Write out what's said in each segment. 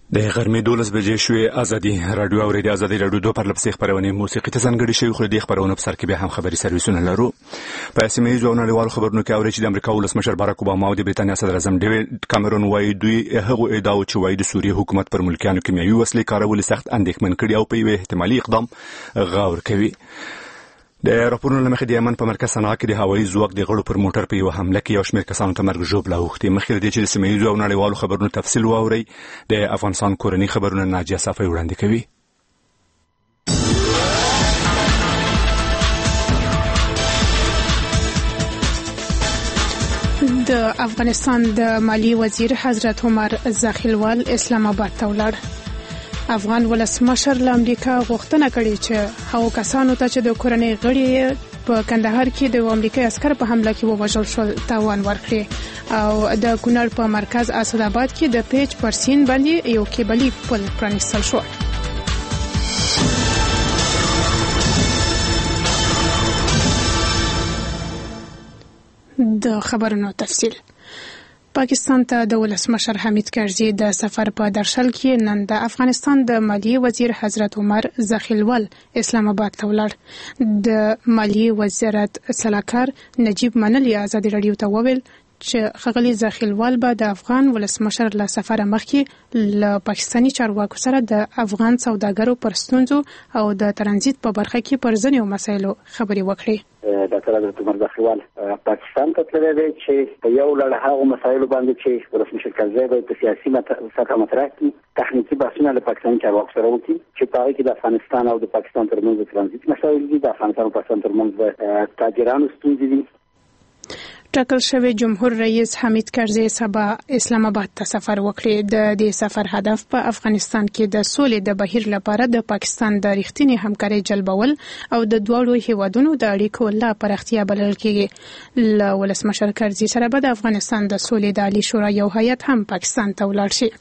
د غرمې 12 بجې شوې. ازادي رادیو او د ازادي رادیو دوه پرلپسې خبرونه موسیقي ته ځانګړي شوی، خو د خبرونو په سر کې به هم خبري سرویسونه لرو. په سیمه ییزو نړیوالو خبرونو کې اوري چې د امریکا ولسمشر باراک اوباما او د بریتانیا صدر اعظم ډیوډ کامرون وايي دوی هغه ادعا چې وايي د سوریه حکومت پر ملکیانو کیمیاوي وسلې کارول سخت اندېښمن کړي او په یو احتمالي اقدام غور کوي. د راپورونو لمخې د یمن په مرکز صنعا کې د هوایي ځواک د غړو پر موټر په یو حمله کې یو شمېر کسانو ته مرګ ژوبله اوښتې. مخکې دې چې د سیمه ییزو او نړیوالو خبرونو تفصیل واورئ، د افغانستان کورني خبرونه ناجیه صافی وړاندې کوي. د افغانستان د مالی وزیر حضرت عمر زاخیلوال اسلام آباد ته ولاړ. افغان ولسمشر له امریکا غوښتنه کړې چې هغو کسانو ته چې د کورنۍ غړي په کندهار کې د امریکایي عسکر په حمله کې ووژل شول تاوان ورکړي، او د کونړ په مرکز اسد آباد کې د پیج پر سیند باندې یو کیبلي پل پرانیستل شو. د خبرونو تفصیل. پاکستان ته د ولسمشر حمید کرزي د سفر په درشل کې نن د افغانستان د مالیې وزیر حضرت عمر زاخیلوال اسلام آباد ته ولاړ. د مالیې وزارت سلاکار نجیب منلی ازادي رادیو ته وویل چې ښاغلي زاخیلوال به د افغان ولسمشر له سفره مخکې له پاکستاني چارواکو سره د افغان سوداګرو پر ستونزو او د ترانزیت په برخه کې پر ځینو مسایلو خبرې وکړي. ډاکټر حضرت عمر زاخیلوال پاکستان ته تللی دی چې په یو لړ هغو مسایلو باندې چې ولسمشر کرزي به په سیاسي سطحه مطرح کړي، تخنیکي بحثونه له پاکستاني چارواکو سره وکړي چې په هغې کې د افغانستان او د پاکستان ترمنځ د ترانزیت مسایل دي، د افغانستان او پاکستان ترمنځ د تاجرانو ستونزې دي. ټاکل شوی جمهور رئیس حمید کرزي سبا اسلام آباد ته سفر وکړي. د دې سفر هدف په افغانستان کې د سولې د بهیر لپاره د پاکستان د رښتینې همکارۍ جلبول او د دواړو هیوادونو د اړیکو لا پراختیا بلل کېږي. له ولسمشر کرزي سره به د افغانستان د سولې د عالی شورا یو هیئت هم پاکستان ته ولاړ شي.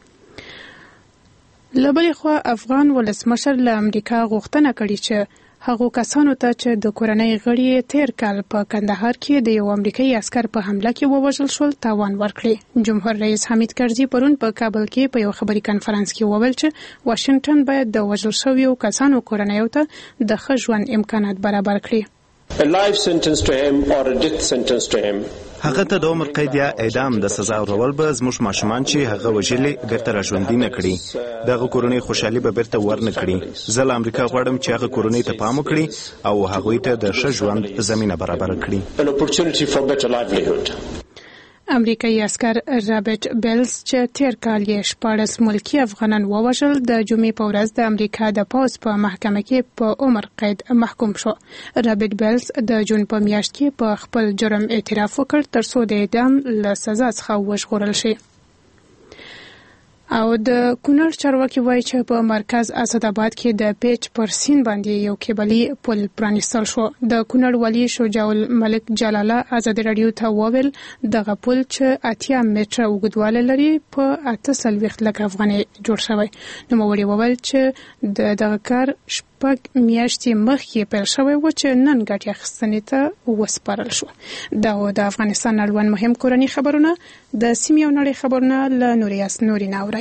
له بلې خوا افغان ولسمشر له امریکا غوښتنه کړې چې هغو کسانو ته چې د کورنۍ غړي تیر کال په کندهار کې د یو امریکایي عسکر په حمله کې ووژل شول تاوان ورکړي. جمهور رئیس حمید کرزي پرون په کابل کې په یو خبري کنفرانس کې وویل چې واشنگټن باید د وژل شویو کسانو کورنۍ ته د ښه ژوند امکانات برابر کړي. A life sentence to him or a death sentence to him. هغه ته د عمر قید یا اعدام د سزا ورکول به زموږ ماشومان چې هغه وژلي بیرته راژوندي نه کړي، دغه کورنۍ خوشحالي به بیرته ورنه کړي. زه له امریکا غواړم چې هغه کورنۍ ته پام وکړي او هغوی ته د ښه ژوند زمینه برابر کړي. An opportunity for better livelihood. امریکایي عسکر رابرټ بیلز چې تیر کال یې 14 ملکی افغانان ووژل، د جمعې په ورځ د امریکا د پوځ په محکمه کې په عمر قید محکوم شو. رابرټ بیلز د جون په میاشت کې په خپل جرم اعتراف وکړ ترڅو د اعدام له سزا څخه وژغورل شي. او د کونړ چارواکي وایي چې په مرکز اسد آباد کې د پیج پر سیند باندې یو کیبلي پل پرانیستل شو. د کونړ والي شجاع الملک جلاله ازادي رادیو ته وویل دغه پل چې 80 متره اوږدوالی لري په 48 لک افغانۍ جوړ شوی. نوموړي وویل چې دغه کار 6 میاشتې مخکې پیل شوی و چې نن ګټې اخیستنې ته وسپارل شو. دا د افغانستان اړوند مهم کورني خبرونه. د سیمې او نړۍ خبرونه له نوریاس نوري ناوري.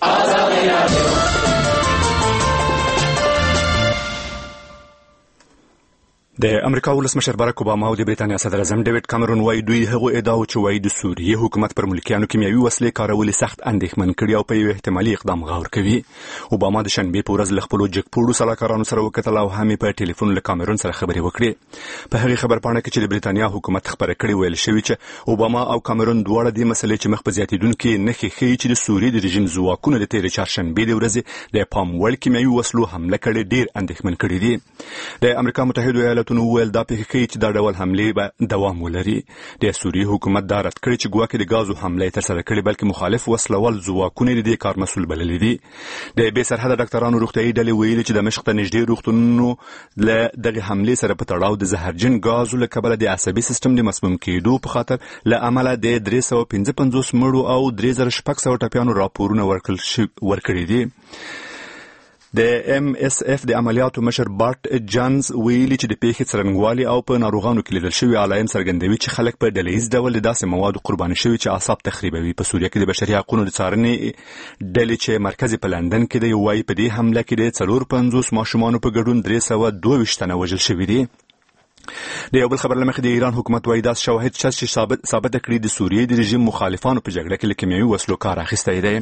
د امریکا ولسمشر باراک اوباما او د بریتانیا صدر اعظم ډیوډ کامرون وايي دوی هغه ادعا چې وايي د سوریه حکومت پر ملکیانو کیمیاوي وسلې کارول سخت اندېښمن کړي او په یو احتمالي اقدام غور کوي. اوباما د شنبې په ورځ له خپلو جګپوړو سلاکارانو سره وکتل او هم په ټلیفون له کامرون سره خبرې وکړې. په هغې خبرپاڼه کې چې د بریتانیا حکومت خبره کړې ویل شوی چې اوباما او کامرون دواړه د مسلې چې مخ په زیاتیدونکو نښې ښیي چې د سوریې د رژیم ځواکونو د تېرې چهارشنبې د ورځې د پام وړ کیمیاوي وسلو حمله کړې ډېر اندېښمن کړي دي. د امریکا متحده ایالاتونو وویل دا کوي چې دا ډول حملې به دوام ولري. د سوریې حکومت دا رد کړی چې ګواکې د غازو حمله ترسره کړې بلکې مخالف وسلوال ځواکونه د دې کار مسؤل بللي دي. د بې سرحده ډاکټرانو روغتیايي ډلې ویلي چې د مشق ته نږدې روغتونونو له دغه حملې سره په تړاو د زهرجن غازو له کبله د عصبي سیستم د مسموم کېدو په خاطر له امله د 355 مړو او 3600 ټپیانو راپورونه ورکړي دي. د MSF د عملیاتو مشر بارت جانز ویلي چې د پیښې څرنګوالي او په ناروغانو کې لیدل شوی علایم څرګندوي چې خلک په ډلهییز ډول د داسې موادو قرباني شوي چې اعصاب تخریبوي. په سوریه کې د بشري حقوقو د څارنې ډلې چې مرکز په لندن کې دی وایي په دې حمله کې د 450 ماشومانو په ګډون 322 تنه وژل شوي دي. د یو بل خبر لمخې د ایران حکومت وایي داس شواهد چې ثابت کړي د سوریې د رژیم مخالفانو په جګړه کې له کیمیاوي وسلو کار اخیستی دی.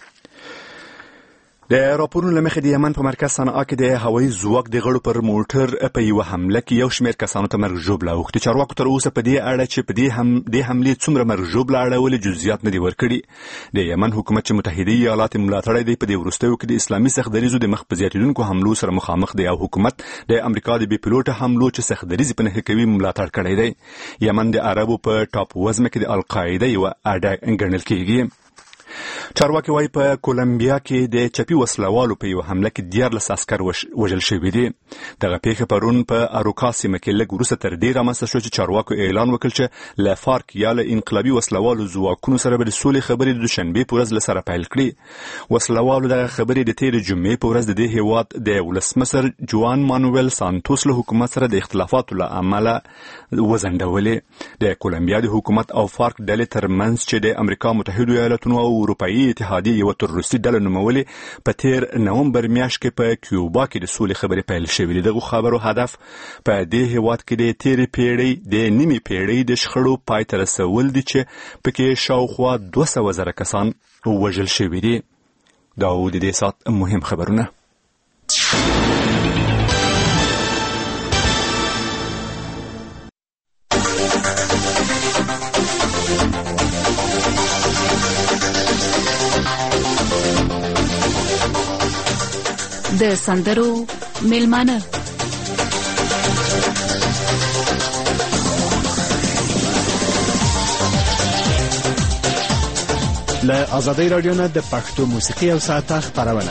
د راپورونو لمخې د یمن په مرکز صنعا کې د هوایي ځواک د غړو پر موټر په یو حمله کې یو شمېر کسانو ته مرګ ژوبله اوښتې. چارواکو تر اوسه په دې اړه چې په دې حملې څومره مرګ ژوبله اړولې جزئیات نه دي ورکړي. د یمن حکومت چې متحده ایالات ملاتړی دی په دې وروستیو کې د اسلامي سختدریزو د مخ په زیاتېدونکو حملو سره مخامخ دی او حکومت د امریکا د بې پیلوټه حملو چې سختدریزې په نښه کوي ملاتړ کړی دی. یمن د عربو په ټاپ وزمه کې د القاعده یوه اډه ګڼل کېږي. چارواکي وايي په کولمبیا کې د چپي وسلوالو په یو حمله کې 14 عسکر وژل شوي دي. دغه پیښه پرون په اروکا سیمه کې لږ وروسته تر دې رامنځته شو چې چارواکو اعلان وکړ چې له فارک یا له انقلابي وسلوالو ځواکونو سره به د سولې خبرې د دوشنبې په ورځ له سره پیل کړي. وسلوالو دغه خبرې د تېرې جمعې په ورځ د دې هېواد د ولسمشر جوان مانویل سانتوس له حکومت سره د اختلافاتو له امله وځنډولې. د کولمبیا د حکومت او فارک ډلې ترمنځ چې د امریکا متحده ایالاتونو او اروپایي اتحادیې یوه تروریستي ډله نومولې په تېر نومبر میاشت کې په کیوبا کې د سولې خبرې پیل شوې دي. دغه خبرو هدف په دې هېواد کې د تېرې پیړۍ د نیمې پیړۍ د شخړو پای ته رسول دي چې پکې شاوخوا 200,000 کسان وژل شوي دي. دا و د دې ساعت مهم خبرونه. د سندرو میلمانه له آزادۍ رادیو نه د پښتو موسیقي او ساعته خپرونه.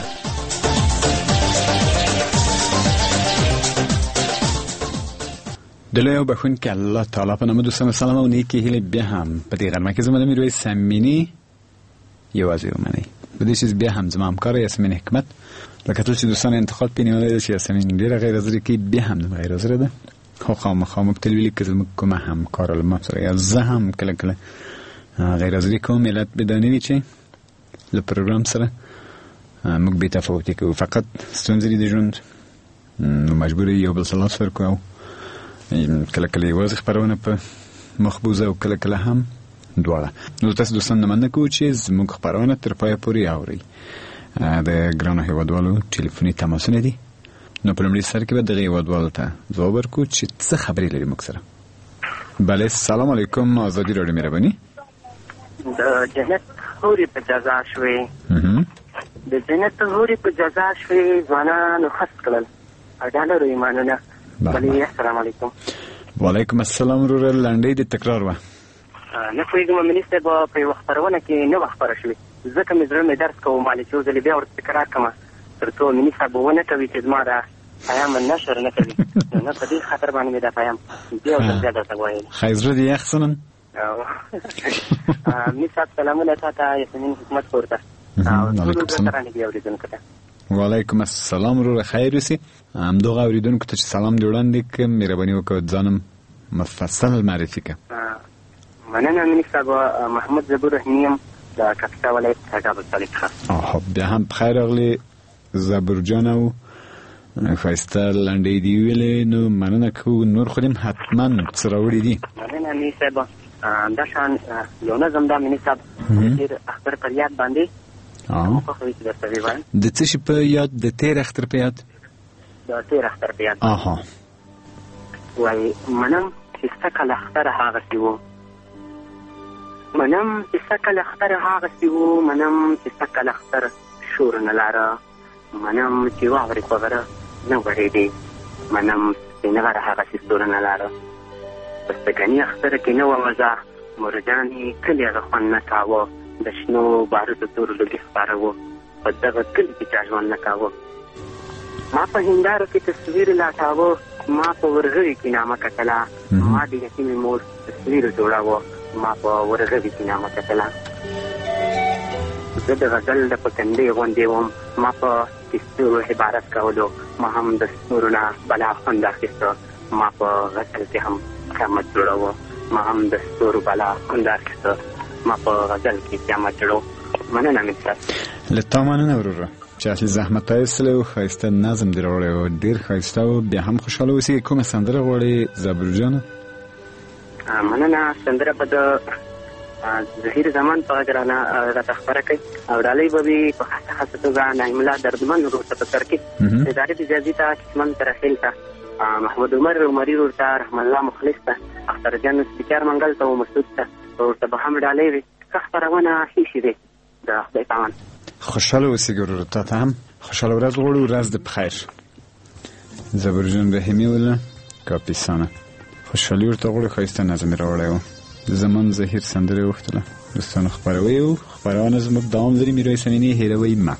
د لوی او بخښونکي الله تعالی په نامه دوستانو سلام او نیکې هیلې بیا هم په دې غرمه کې زما د میرویس سمیني یوازې ومنئ. په دې چې بیا هم زما همکاره یاسمین حکمت لکه ټول چې دوستان انتقاد پې نیولی ده چې یاسمین ډېره غیر حاضري کوي، بیا هم د غیر حاضره ده. خو خامخا موږ تل ویلي که زموږ کومه همکاره له ما سره یا زه هم کله کله غیر حاضري کوم، علت به دا نه وي چې له پروګرام سره موږ بې تفاوتي کوو، فقط ستونزې دي د ژوند، نو مجبور یو بل سره لاس ورکړو او کله کله یوازې خپرونه په مخ بوځه او کله کله هم دواړه. نو تاسو دوستان نه مننه کوو چې زموږ خپرونه تر پایه پورې اورئ. د ګرانو هیوادوالو ټلیفوني تماسونه دي، نو په لومړي سر کې به دغه هیوادوالو ته ځواب ورکړو چې څه خبرې لري موږ سره. بله، سلام علیکم، آزادي راډیو مهرباني. د جنت حورې په جزا شوې، د جنت حورې په جزا شوې، ځوانانو خس کړل او ډالرو ایمانونه. بلې السلام علیکم. وعلیکم السلام. وروره لنډۍ د تکرار وه. نه پوهېږم مني صاحب په یوه خپرونه کې نه وه خپره شوې، ځکه مې زړه مې درس کوو مالې چې یو ځلې بیا ورته تکرار کړمه تر څو مني صاحب ونه کوي چې زما دا پیام نشر نه کوي. نه په دې خاطر باندې مې دا پیام بیا ورته بیا درته ویل. ښایي زړه دې یخ څه نن؟ مني صاحب سلامونه تا ته یاسمین حکومت کور ته او ټولو درته بیا اورېدونکو ته. وعلیکم السلام. وروره خیر اوسې. همدغه اورېدونکو ته چې سلام دې وړاندې کړم، مهرباني وکړه ځانم مفصل معرفي کړه. مننه مني صاحب. محمود زبور رحیمي یم د کاپیسا ولایت کابل طالب ښار. بیا هم بخیر راغلې زبور جان او ښایسته لنډۍ دې ویلې، نو مننه کوو. نور خو دې حتما څه راوړي دي؟ مننه مني صاحب. دا شان یو نظم دا مني صاحب ډېر اختر پر یاد باندې خوښوي چې درته ووایم. د څه شي په یاد؟ د تېر اختر په یاد؟ د تېر اختر په یاد. وایي منم چې سکه له اختره هغسې و، منم چې سکه له اختره هغسې و، منم چې سکه له اختر شور نه لاره، منم چې واورې په غره نه وړېدې، منم چې نه غره هغسې ستوره نه لاره. په سپګني اختره کې نه وه مزه، مرجانې کلي هغه خوند نه کاوه، د شنو بارودو تورو لوګي خپاره وه، په دغه کلي کې چا ژوند نه کاوه. ما په هندارو کې تصویر لاټاوه، ما په ورغوي کې نامه کتله، ما د یتیمې مور تصویر جوړاوه، ما په ورغوي کې نامه کتله. زه د غزل د پتندې غوندې وم، ما په ستورو عبارت کولو، ما هم د ستورو نه بلا خوند اخیسته، ما په غزل کې هم قیامت جوړاوه، ما هم د ستورو بلا خوند اخیسته، ما په غزل کې قیامت جوړاوه. مننه مې سره له تا مننه وروره چې اصلي زحمت یې وسله او ښایسته نظم دې راوړی او ډېر ښایسته او بیا هم خوشحاله اوسې. کومه سندره غواړې زبور جانه؟ مننه. سندره به د ظهیر زمان په غږ راته خپره کوي او ډالۍ به وي په خاصه توګه نعیمالله دردمن ورور ته په سر کې، ادارې اجازې ته، کسمن ترخیل ته، محمود عمر عمري ورور ته، رحم الله مخلص ته، اختر جان سپیکر منګل ته او مسعود ته ورته به هم ډالۍ وي. ښه خپرونه ښې شي دی د خدای پامان. خوشحاله اوسې ګورور، تا ته هم خوشحاله ورځ غواړو. ورځ دې بخیر. زبرجان رحیمي ولا کاپیسانه خوشحالي ورته غواړو، ښایسته نظم یې راوړی و. د زمان ظهیر سندره یې وختله دوستانو خپروي او خپرونه زموږ دوام لري. میرویس امینی هېروئ مه.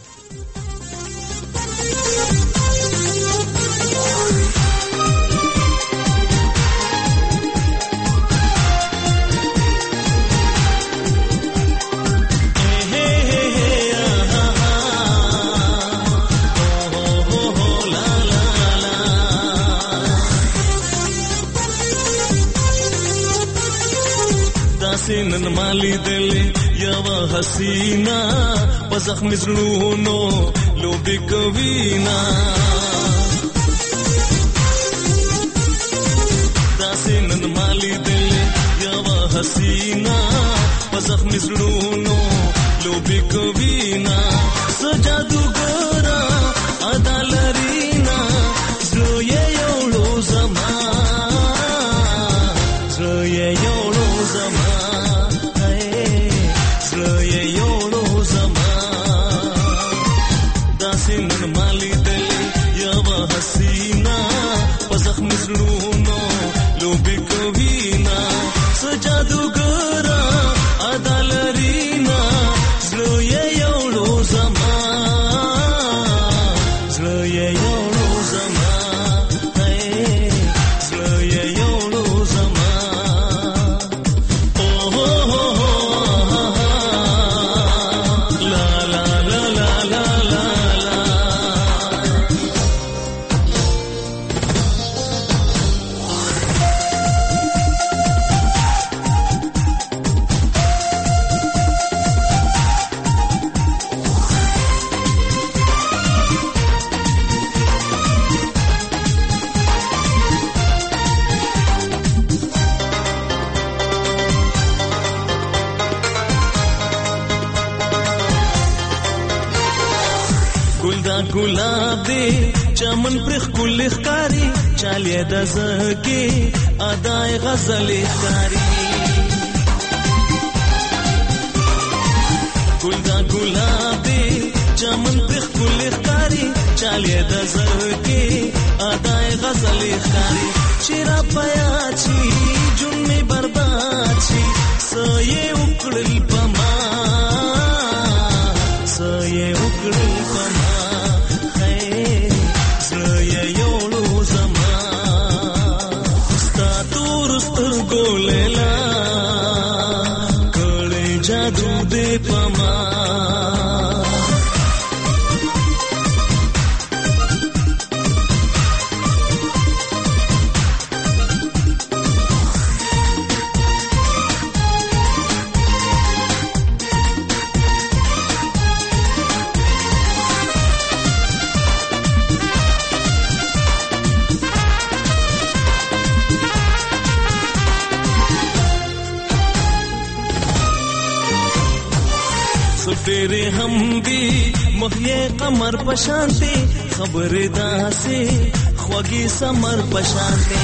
نن مالی دل یو حسینا پزخم زړونو لوبي کوینا داسې نن مالی دل یو حسینا پزخم زړونو لوبي کوینا سجادوګرا ادالرینا زړه یو زما زړه یو زما ګلاب دې چمن پر خل ښکاری چالي د زکه اداي غزل ښکاری ګلاب دې چمن پر خل ښکاری چالي د زکه اداي غزل ښکاری شیرا پیا چی جون می برباد شي سې وکړل پما سې وکړل پما तेरे हम भी मखये कमर पशांते खबर दासे ख्वगी समर पशांते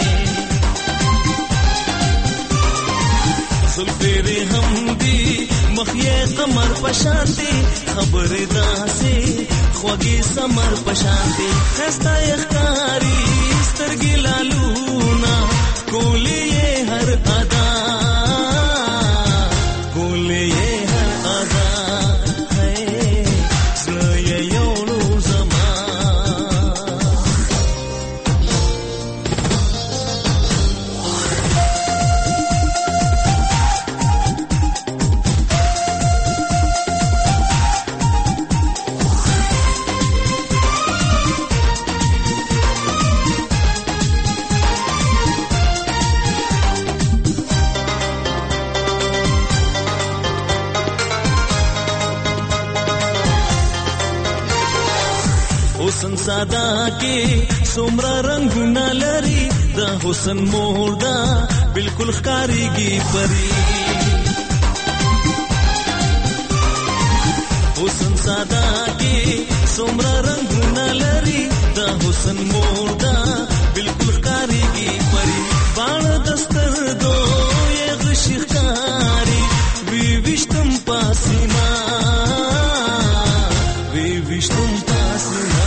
तेरे हम भी मखये कमर पशांते खबर दासे ख्वगी समर पशांते खस्ता इख्तारी स्तरगी लालूना कोले ये हर अदा कोले ये حسن ساده کې څومره رنگونه لري د حسن مور دا بالکل ښکاریږي پری حسن ساده کې څومره رنگونه لري د حسن مور دا بالکل ښکاریږي پری باڼ دسترګو یې غشي ښکاري وی وشتم پاسینا وی وشتم پاسینا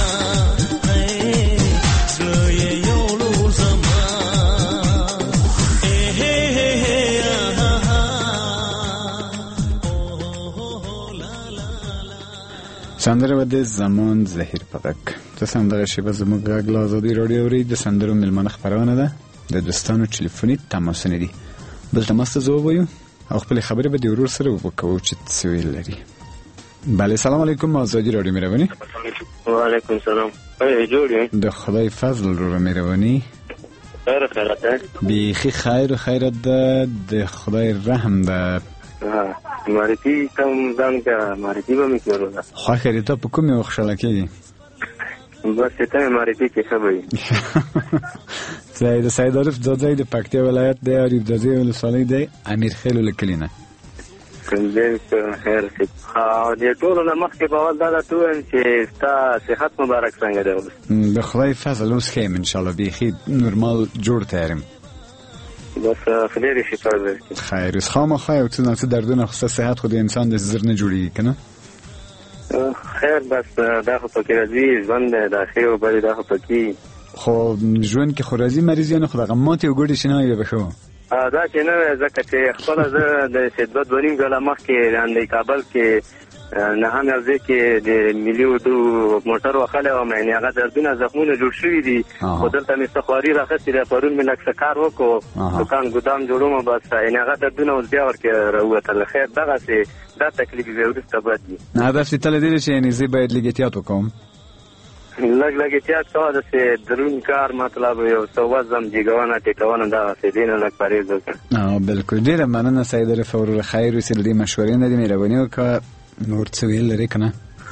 سندره و د زمان زهیر پدک ته سندره شیبه زموږ غږ له ازادي راډیو اوري د سندرو ملمنه خبرونه ده د دوستانو ټلیفوني تماسونه دي بل تماس ته ځواب وایو او خپل خبرې به د ورور سره وکړو چې څه ویل لري. بله سلام علیکم ازادي راډیو مهرباني. وعلیکم سلام. جوړ یې د خدای فضل ورو مهرباني. خیرات بیخي خیرات ده د خدای رحم ده. معرفي کوم ځان کا معرفي به میکړو خو خیرته په کومه وخښله کېږي بس ته معرفي کې خبري سید عارف دادای د پکتیا ولایت د عارف دادای ولسوالۍ د امیر خیل لکلینه کنده خیر څه د ټولو نه مخکې په اول دا ته چې ستا صحت مبارک څنګه ده د خدای فضل اوس ښه ان شاء الله بیخي نورمال جوړ تیارم بس خیلی شفا ورکړي خیر اس خامخا یو څه دردونه خو صحت خو د انسان د زر نه جوړیږي کنه خیر بس دا خو پکې راځي ژوند د خیر او بل دا خو پکې خو ژوند کې خو راځي مریض نه خو دغه ماته وګړي شنه یې بخو دا چې نه ځکه چې خپل زه د شدت ونیم غلا مخ کې د کابل کې نه هم ځکه کې د مليو دو موټر وخاله او مې هغه دردونه زخمونه جوړ شوې دي خو دلته مې سخواري راخستې د پرون مې لکه کار وکړو دکان ګدام جوړوم بس هغه دردونه اوس بیا ورکه راوته خیر دغه سي دا تکلیف به ورسته بد دي نه دا چې تل دې چې یعنی زی باید لګیتیات وکم لګیتیات څه د سي درون کار مطلب یو څه وزم جګونه ټیکونه دا سي دینه لک پریز وکړه بالکل ډیره مننه سید رفور خیر وسیل دې مشورې نه دې مهرباني وکړه نور څه ویل لري کنه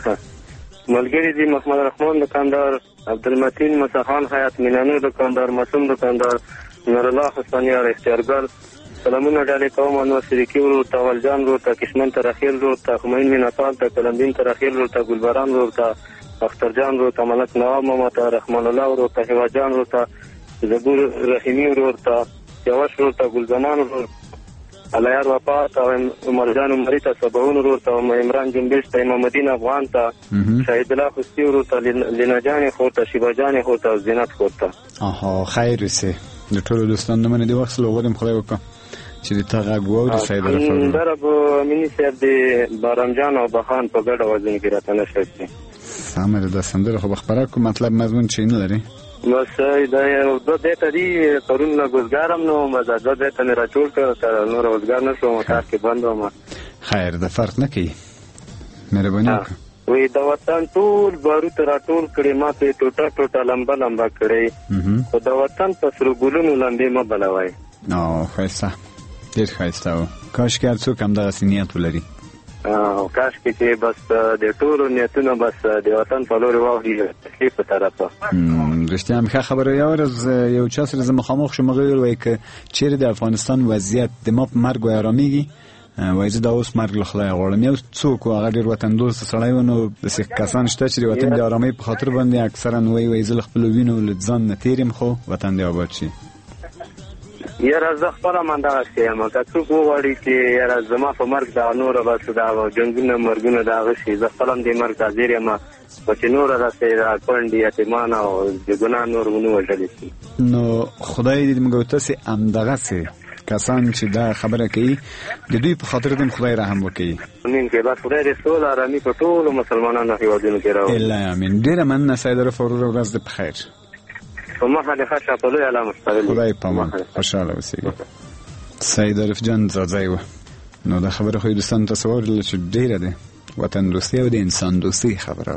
ملګری دي محمد رحمان دکاندار عبدالمتین مصطفی حیات مینانو دکاندار مسوم دکاندار نور الله حسنی اور اختیارګر سلامونه ډالې کوم نو شریکی ورو تاول جان ورو تا کشمن ترخیل ورو تا خمین میناتال تا کلندین ترخیل ورو تا ګلبران ورو تا اختر جان ورو تا ملک نواب محمد رحمان الله ورو تا هوا جان ورو تا زبور رحیمی ورو تا یواش ورو تا ګلزمان ورو علیار وفا تا عمر جان عمری تا سبعون ورو تا عمران جنبش تا امام الدین افغان تا شهید الله خستی ورو تا لینا جان خور تا شیبا جان خور تا زینت خور تا خیر وسه د ټولو دوستانو مننه دی وخت لوغورم خدای وکړه چې د تاغه غوو د سید رفور درب مینی صاحب د بارام جان او بخان په ګډه وزن کې راته نشي سامره د سندره خو خبره کوم مطلب مضمون چین لري بس دا یو د دې تدي پرون لا ګزګارم نو مزه د دې ته را ټول کړ تر نور وزګار نشو مکار کې بندوم خیر د فرق نه کوي مهرباني وی د وطن ټول باروت را ټول کړي ماته ټوټه لمبا کړي خو د وطن په سر ګلونو لاندې ما بلوي نو خیسه ډیر خیسه کاش کې څوک هم د سنیت ولري کاش کې بس د ټولو نیتونه بس د وطن په لور واوړي تکلیف په طرفه رښتیا هم خبره یو ورځ یو چا سره زما مخامخ شوم غوړ وای ک چیرې د افغانستان وضعیت د ما په مرګ و آراميږي وای زه دا اوس مرګ له خدای غواړم یو څوک هغه ډیر وطن دوست سړی ونه د څه کسان شته چې وطن د آرامۍ په خاطر باندې اکثرا وای زه خپل وینو لځان نه تیرم خو وطن دی آباد شي یاره زه خپل منده شم که څوک وغواړي چې یاره زما په مرګ دا نور بس دا جنگونه مرګونه دا غشي زه خپل دې مرګ حاضر یم چې نور راځي را کونډي یتیمان او د ګناه نور ونه وژل شي نو خدای دې موږ ته سي امدغه سي کسان چې دا خبره کوي د دوی په خاطر دې خدای رحم وکړي امين کې بس خدای دې سول آرامي په ټول مسلمانانو هیوادونو کې راوړي الا امين ډیر مننه سید رفور ورځ دې په خیر ما خاله خاصه په لوی علامه ستړي خدای پامان خوشاله اوسئ سید عارف جان زازای و نو دا خبره خو دوستان تصور لږ ډیره ده وطن دوستي او د انسان دوستي خبره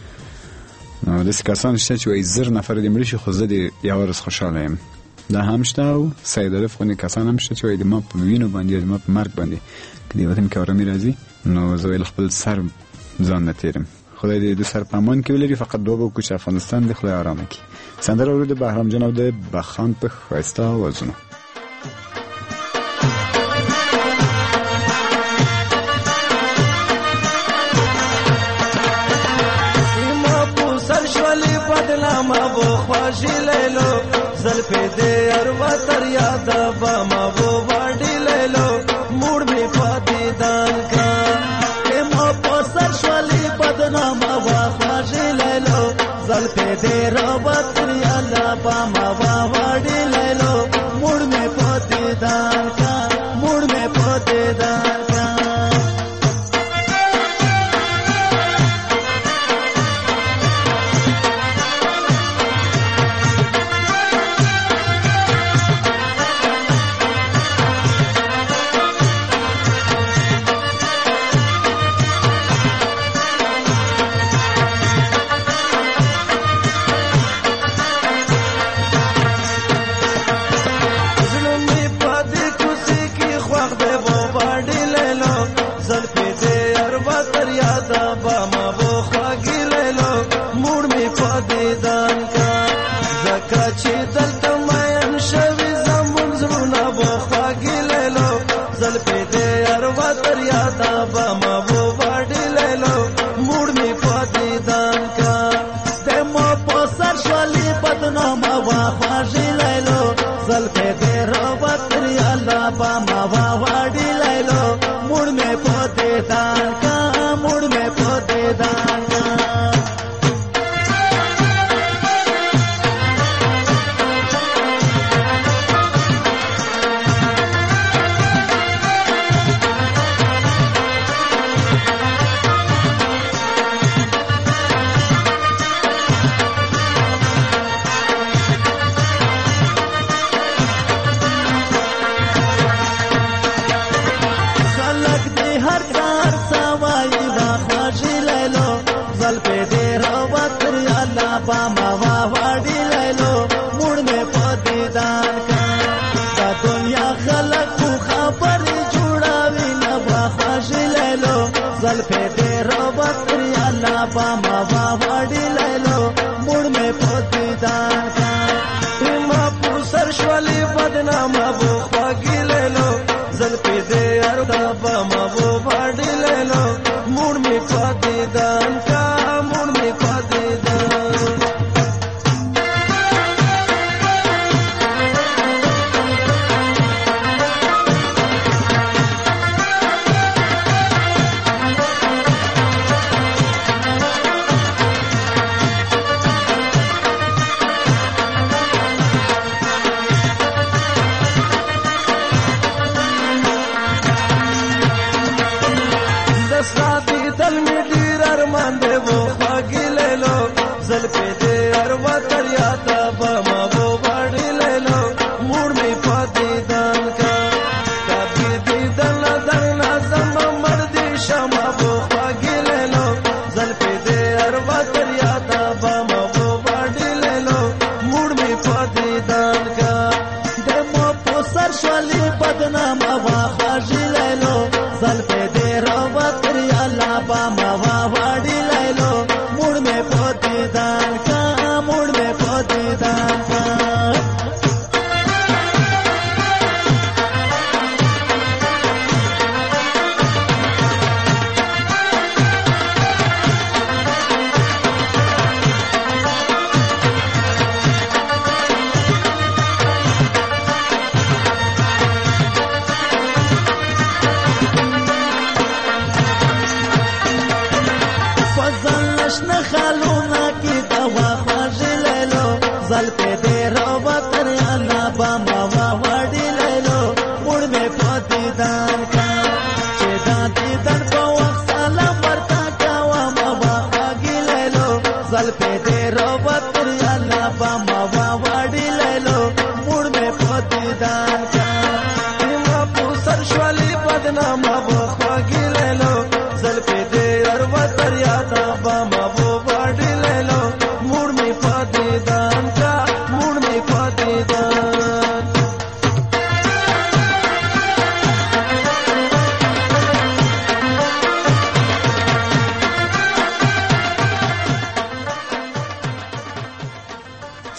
نو د کسان شته چې وای زر نفر دې مړي شي خو زه دې یو ورځ خوشاله یم دا هم شته او سید عارف خو نه کسان هم شته چې وای د ما په وینو باندې د ما په مرګ باندې کله وطن کې آرامي راځي نو زه خپل سر ځان نه تیرم خدای دې د سر په امان کې ولري. فقط دعا وکړو چې افغانستان د خدای آرام کړي. سندره اورو د بهرام جان او د بخان په ښایسته آوازونو. بدنامه و خواشی لیلو زلفی دی ارو تر یادا باما و واڈی لیلو موڑ می پاتی دان کا اما پسر شوالی بدنامه و خواشی لیلو زلفی دی ارو تر یادا باما و واڈی لیلو موڑ می پاتی دان کا موڑ می پاتی دان کا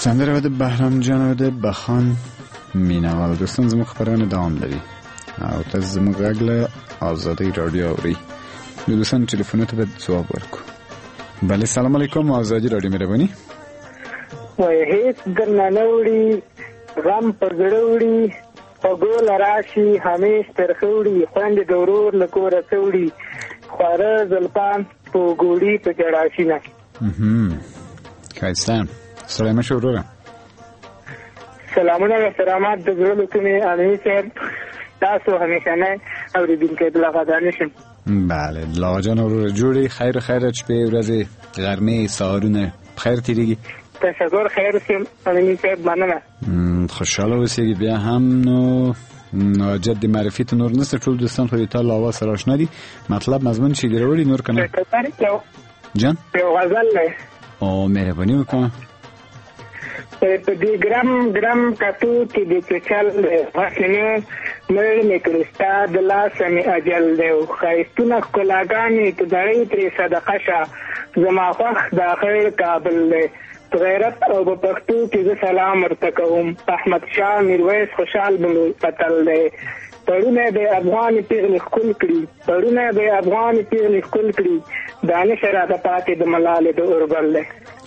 سندره د بهرام جان او د بخان مینوال. دوستان زموږ خبرونه دوام لري او تاسو زموږ غږ له آزادی رادیو اورئ. نو دوستان ټلیفونونو ته به ځواب ورکړو. بله سلام علیکم آزادی رادیو مهرباني. وای هیڅ درنه نه وړي غم پر زړه وړي خوږو راشي همیش ترخه وړي خویندې د ورور له کوره څه وړي خواره زلفان په ګوړي پکې راشي نه. ښایسته سلام مشه وروره. سلامونه و سلامات د زړه له کومې امیني صاحب تاسو همیشنی اورېدونکی د لاغادانې شم. بله لاغا جان وروره جوړې خیر خیر شپې ورځې غرمې سهارونه خیر تېرېږي. تشکر خیر شم امیني صاحب مننه. خوشحاله اوسېږي. بیا هم نو حاجت د معرفي ته نور نشته. ټول دوستان خو د تا له آواز سره اشنا دي. مطلب مضمون چې دې راوړي نور که نه جان یو غزل دی. او مهرباني وکړه. په دې ګرم کتو کې د چچل غسنې مړ مې کړو ستا د لاسه مې اجل دی ښایستونه ښکلاګانې په دړۍ ترې صدقه شه زما خوښ دا خیر کابل دی غیرت او په پښتو کې زه سلام ورته کوم احمد شاه میرویس خوشحال بن قتل دی پړونه د افغان پیغلې ښکل کړي پړونه د افغان پیغلې ښکل کړي دانش راته پاتې د ملالې د اوربل دی.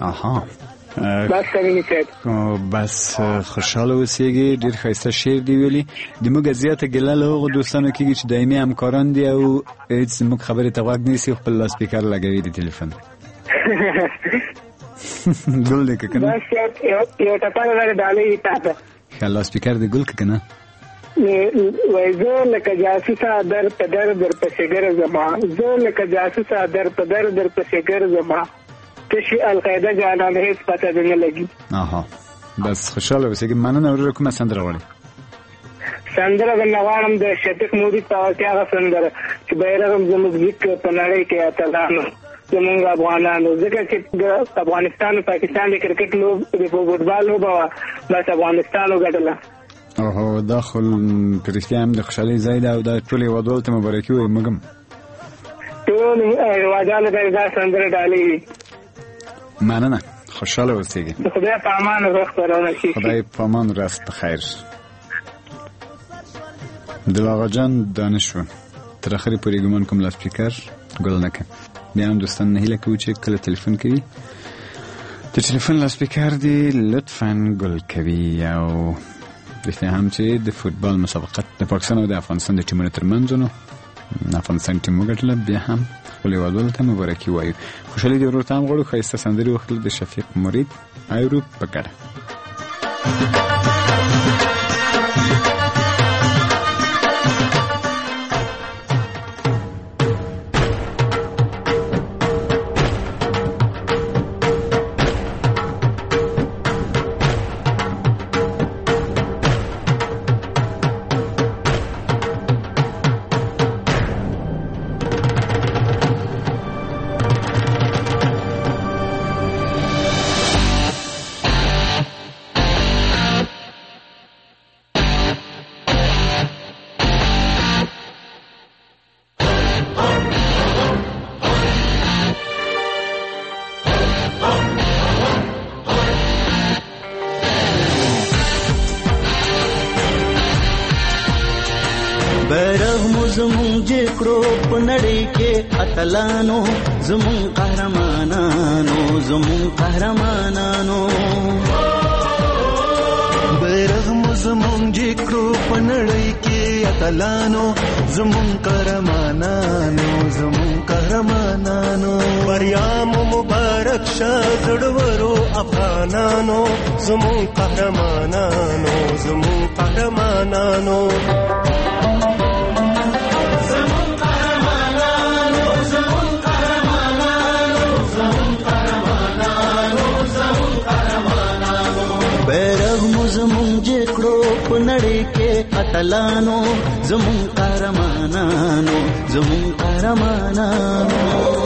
بس خوشحاله اوسېږي. ډېر ښایسته شعر دی ویلي. د موږ زیاته ګیله له هغو دوستانو کېږي چې دایمي همکاران دي او هېڅ زموږ خبرې ته غوږ نیسي خپل لاسپیکر لګوي د تلیفون. ګل دی که که نه یو ټپه لري ډالۍ تا ته ښه لاسپیکر دی ګل که که نه وای زه لکه جاسوسه در په در پسې ګرځما زه لکه جاسوسه در په در پسې ګرځما تشي القاعده جانان هیڅ پته نه لګي. بس خوشاله اوسېږي. مننه. وروره کومه سندره غواړې؟ سندره درنه غواړم د شفیق مودي په واقع هغه سندره چې بیرغ زموږ ذکر په نړۍ کې اتلانو زموږ افغانانو ځکه چې د افغانستان او پاکستان د کرکټ لوب د فوټبال لوبه وه بس افغانستان وګټله. دا خو په رښتیا هم د خوشحالۍ ځای دی او دا ټول هېوادوالو ته مبارکي وایي. موږ هم ټول هېوادوالو ته دا سندره ډالۍ وي. مننه. خوشحاله اوسېږي. خدای په امان ورځ خپرونه شي. خدای په امان ورځ په خیر. د لاغا جان دانش و تر اخرې پورې ګمان کوم لاسپیکر ګل نه کړ. بیا هم دوستان نه هیله کوو چې کله تلیفون کوي د تلیفون لاسپیکر دې لطفا ګل کوي. او رښتیا هم چې د فوټبال مسابقت د پاکستان او د افغانستان د ټیمونو ترمنځ نو افغانستان ټیم وګټله. بیا هم خپل هېوادوالو ته مبارکي وایو. خوشحالي دې ورور ته هم غواړو. ښایسته سندرې وکړل د شفیق مرید ایرو په ګډه. اتلانو زمون قهرمانانو بیرغ مو زمون جکرو پنړی کې اتلانو زمون قهرمانانو بریا مو مبارک شه زړورو افغانانو زمون قهرمانانو نړۍ کې اتلانو زمون قهرمانانو